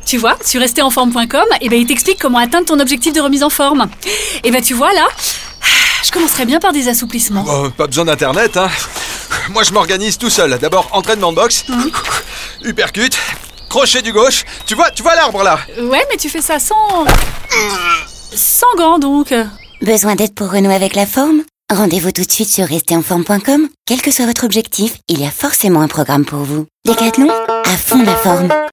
Tu vois, sur resterenforme.com, il t'explique comment atteindre ton objectif de remise en forme. Tu vois là, je commencerai bien par des assouplissements. Pas besoin d'internet, hein. Moi je m'organise tout seul. D'abord entraînement de boxe, uppercut, crochet du gauche. Tu vois l'arbre là? Ouais, mais tu fais ça sans gants donc. Besoin d'aide pour renouer avec la forme? Rendez-vous tout de suite sur resterenforme.com. Quel que soit votre objectif, il y a forcément un programme pour vous. Décathlon, à fond la forme.